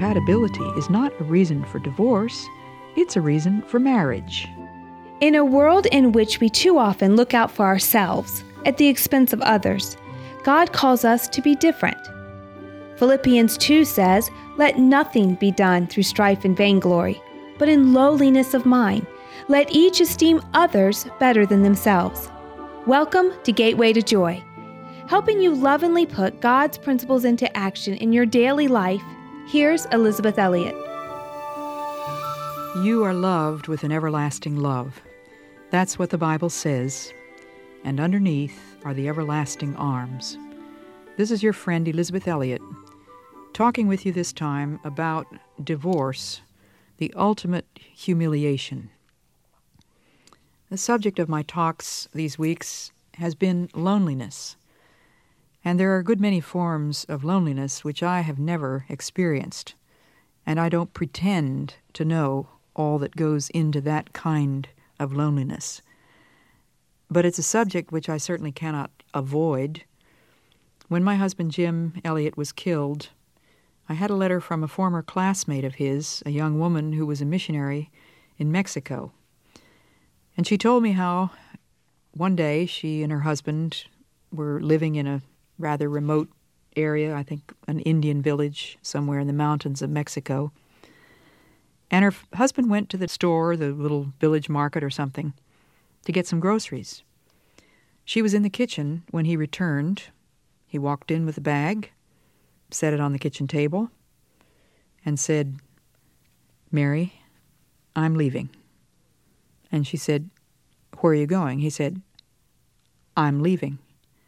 incompatibility is not a reason for divorce, it's a reason for marriage. In a world in which we too often look out for ourselves at the expense of others, God calls us to be different. Philippians 2 says, "Let nothing be done through strife and vainglory, but in lowliness of mind. Let each esteem others better than themselves." Welcome to Gateway to Joy, helping you lovingly put God's principles into action in your daily life. Here's Elizabeth Elliot. You are loved with an everlasting love. That's what the Bible says. And underneath are the everlasting arms. This is your friend Elizabeth Elliot, talking with you this time about divorce, the ultimate humiliation. The subject of my talks these weeks has been loneliness. And there are a good many forms of loneliness which I have never experienced, and I don't pretend to know all that goes into that kind of loneliness. But it's a subject which I certainly cannot avoid. When my husband Jim Elliot was killed, I had a letter from a former classmate of his, a young woman who was a missionary in Mexico. And she told me how one day she and her husband were living in a rather remote area, I think an Indian village somewhere in the mountains of Mexico. And her husband went to the store, the little village market or something, to get some groceries. She was in the kitchen when he returned. He walked in with a bag, set it on the kitchen table, and said, "Mary, I'm leaving." And she said, "Where are you going?" He said, "I'm leaving."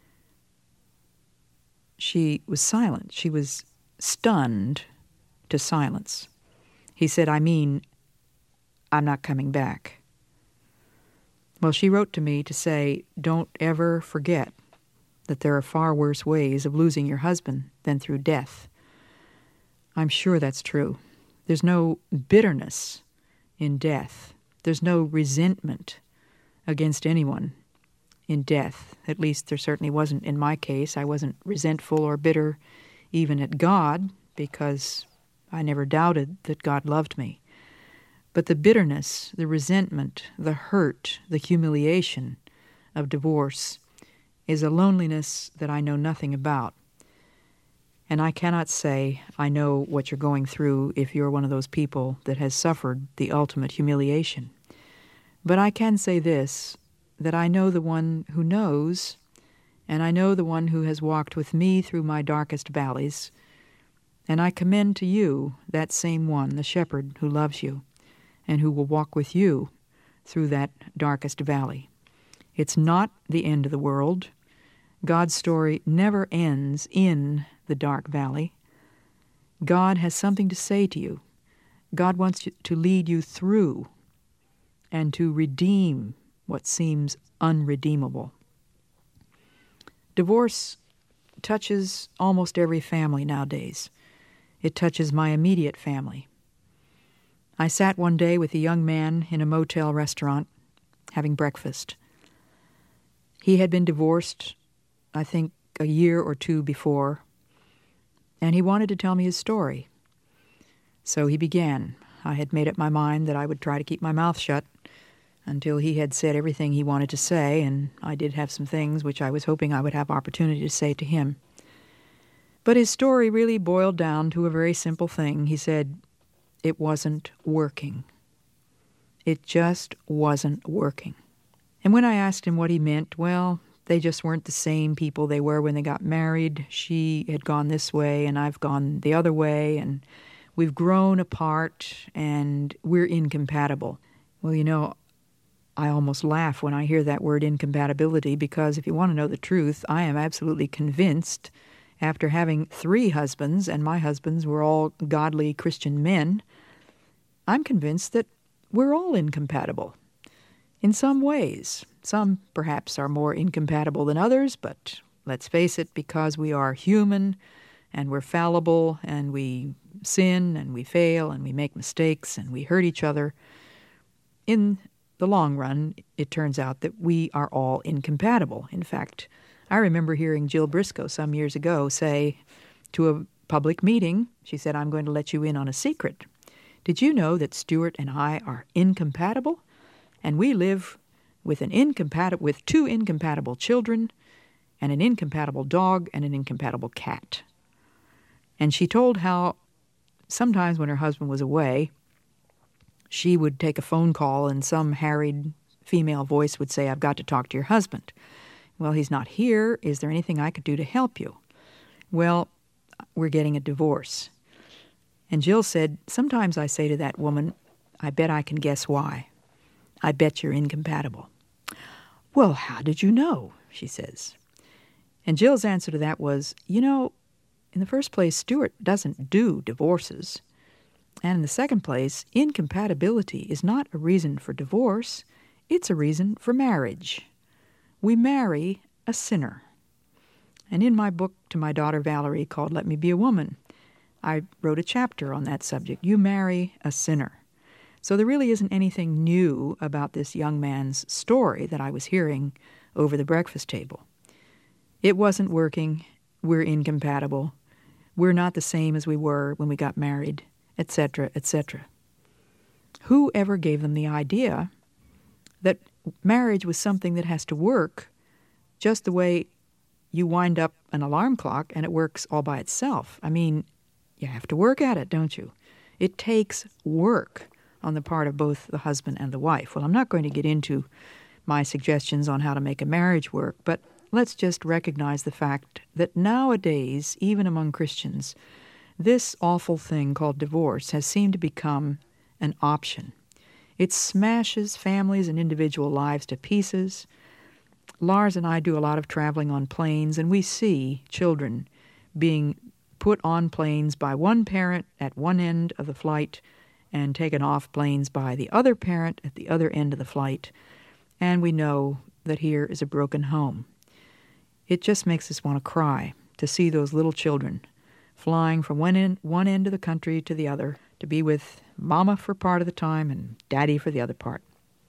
She was silent. She was stunned to silence. He said, "I mean, I'm not coming back." Well, she wrote to me to say, "Don't ever forget that there are far worse ways of losing your husband than through death." I'm sure that's true. There's no bitterness in death. There's no resentment against anyone in death. At least there certainly wasn't in my case. I wasn't resentful or bitter even at God, because I never doubted that God loved me. But the bitterness, the resentment, the hurt, the humiliation of divorce is a loneliness that I know nothing about. And I cannot say I know what you're going through if you're one of those people that has suffered the ultimate humiliation. But I can say this, that I know the one who knows, and I know the one who has walked with me through my darkest valleys, and I commend to you that same one, the shepherd who loves you, and who will walk with you through that darkest valley. It's not the end of the world. God's story never ends in the dark valley. God has something to say to you. God wants to lead you through and to redeem what seems unredeemable. Divorce touches almost every family nowadays. It touches my immediate family. I sat one day with a young man in a motel restaurant having breakfast. He had been divorced, I think, a year or two before, and he wanted to tell me his story. So he began. I had made up my mind that I would try to keep my mouth shut until he had said everything he wanted to say, and I did have some things which I was hoping I would have opportunity to say to him. But his story really boiled down to a very simple thing. He said, it wasn't working. It just wasn't working. And when I asked him what he meant, well, they just weren't the same people they were when they got married. She had gone this way, and I've gone the other way, and we've grown apart, and we're incompatible. Well, you know, I almost laugh when I hear that word incompatibility, because if you want to know the truth, I am absolutely convinced, after having 3 husbands, and my husbands were all godly Christian men, I'm convinced that we're all incompatible in some ways. Some perhaps are more incompatible than others, but let's face it, because we are human and we're fallible and we sin and we fail and we make mistakes and we hurt each other, in the long run, it turns out that we are all incompatible. In fact, I remember hearing Jill Briscoe some years ago say to a public meeting, she said, I'm going to let you in on a secret. Did you know that Stuart and I are incompatible? And we live with two incompatible children and an incompatible dog and an incompatible cat. And she told how sometimes when her husband was away, she would take a phone call and some harried female voice would say, I've got to talk to your husband. Well, he's not here. Is there anything I could do to help you? Well, we're getting a divorce. And Jill said, sometimes I say to that woman, I bet I can guess why. I bet you're incompatible. Well, how did you know? She says. And Jill's answer to that was, in the first place, Stuart doesn't do divorces. And in the second place, incompatibility is not a reason for divorce. It's a reason for marriage. We marry a sinner. And in my book to my daughter Valerie called Let Me Be a Woman, I wrote a chapter on that subject. You marry a sinner. So there really isn't anything new about this young man's story that I was hearing over the breakfast table. It wasn't working. We're incompatible. We're not the same as we were when we got married, etc., etc. Who ever gave them the idea that marriage was something that has to work just the way you wind up an alarm clock and it works all by itself? I mean, you have to work at it, don't you? It takes work on the part of both the husband and the wife. Well, I'm not going to get into my suggestions on how to make a marriage work, but let's just recognize the fact that nowadays, even among Christians, this awful thing called divorce has seemed to become an option. It smashes families and individual lives to pieces. Lars and I do a lot of traveling on planes, and we see children being put on planes by one parent at one end of the flight and taken off planes by the other parent at the other end of the flight. And we know that here is a broken home. It just makes us want to cry to see those little children flying from one end of the country to the other to be with Mama for part of the time and Daddy for the other part.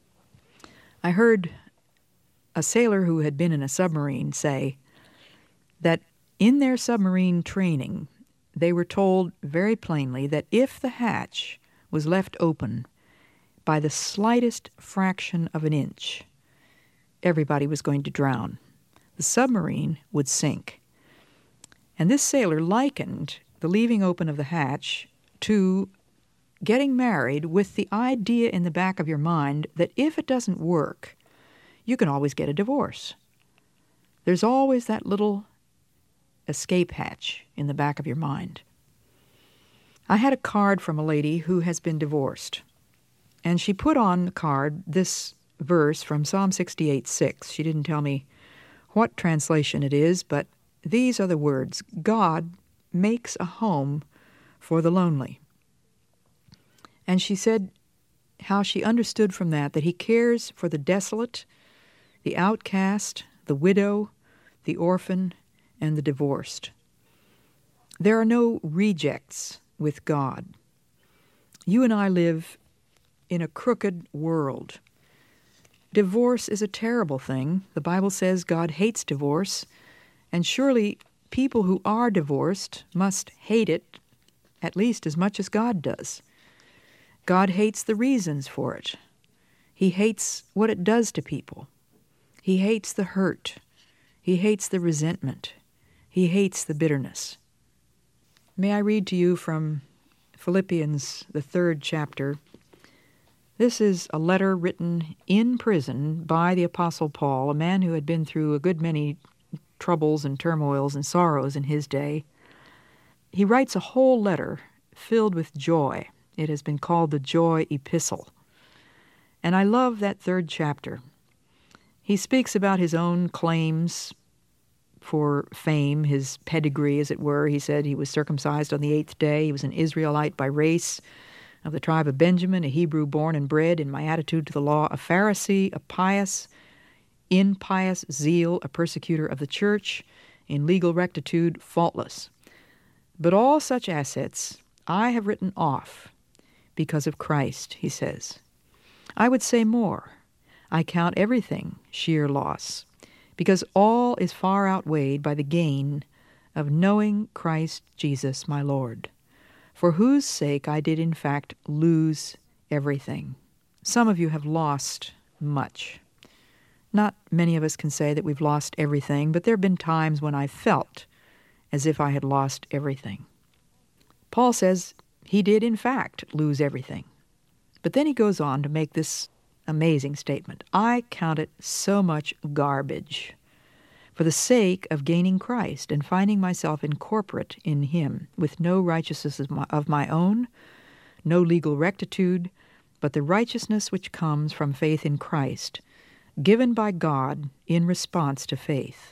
I heard a sailor who had been in a submarine say that in their submarine training, they were told very plainly that if the hatch was left open by the slightest fraction of an inch, everybody was going to drown. The submarine would sink. And this sailor likened the leaving open of the hatch to getting married with the idea in the back of your mind that if it doesn't work, you can always get a divorce. There's always that little escape hatch in the back of your mind. I had a card from a lady who has been divorced, and she put on the card this verse from Psalm 68:6. She didn't tell me what translation it is, but these are the words: God makes a home for the lonely. And she said how she understood from that he cares for the desolate, the outcast, the widow, the orphan, and the divorced. There are no rejects with God. You and I live in a crooked world. Divorce is a terrible thing. The Bible says God hates divorce, and surely people who are divorced must hate it at least as much as God does. God hates the reasons for it. He hates what it does to people. He hates the hurt. He hates the resentment. He hates the bitterness. May I read to you from Philippians, the 3rd chapter. This is a letter written in prison by the Apostle Paul, a man who had been through a good many troubles and turmoils and sorrows in his day. He writes a whole letter filled with joy. It has been called the Joy Epistle. And I love that 3rd chapter. He speaks about his own claims for fame, his pedigree, as it were. He said he was circumcised on the 8th day. He was an Israelite by race, of the tribe of Benjamin, a Hebrew born and bred in my attitude to the law, a Pharisee, a pious, in pious zeal, a persecutor of the church, in legal rectitude, faultless. But all such assets I have written off because of Christ, he says. I would say more. I count everything sheer loss, because all is far outweighed by the gain of knowing Christ Jesus my Lord, for whose sake I did in fact lose everything. Some of you have lost much. Not many of us can say that we've lost everything, but there have been times when I felt as if I had lost everything. Paul says he did in fact lose everything. But then he goes on to make this amazing statement. I count it so much garbage for the sake of gaining Christ and finding myself incorporate in him with no righteousness of my own, no legal rectitude, but the righteousness which comes from faith in Christ, given by God in response to faith.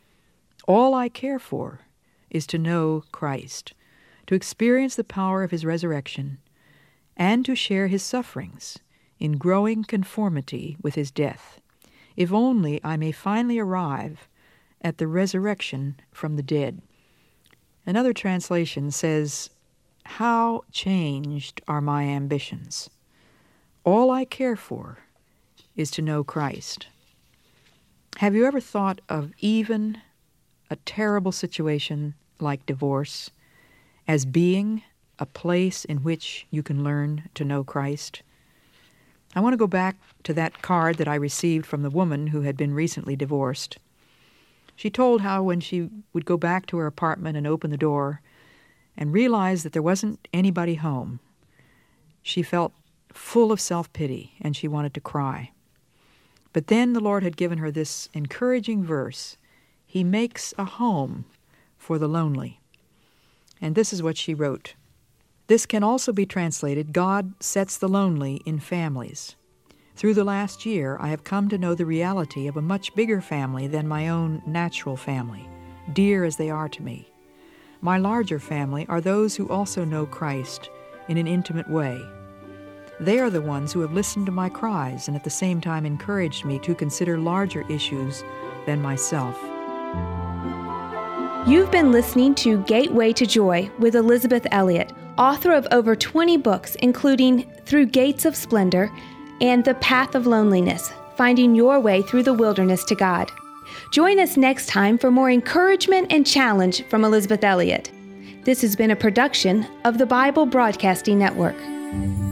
All I care for is to know Christ, to experience the power of his resurrection, and to share his sufferings in growing conformity with his death, if only I may finally arrive at the resurrection from the dead. Another translation says, how changed are my ambitions. All I care for is to know Christ. Have you ever thought of even a terrible situation like divorce as being a place in which you can learn to know Christ? I want to go back to that card that I received from the woman who had been recently divorced. She told how when she would go back to her apartment and open the door and realize that there wasn't anybody home, she felt full of self-pity and she wanted to cry. But then the Lord had given her this encouraging verse, He makes a home for the lonely. And this is what she wrote. This can also be translated, God sets the lonely in families. Through the last year, I have come to know the reality of a much bigger family than my own natural family, dear as they are to me. My larger family are those who also know Christ in an intimate way. They are the ones who have listened to my cries and at the same time encouraged me to consider larger issues than myself. You've been listening to Gateway to Joy with Elisabeth Elliot, author of over 20 books, including Through Gates of Splendor and The Path of Loneliness, Finding Your Way Through the Wilderness to God. Join us next time for more encouragement and challenge from Elisabeth Elliot. This has been a production of the Bible Broadcasting Network.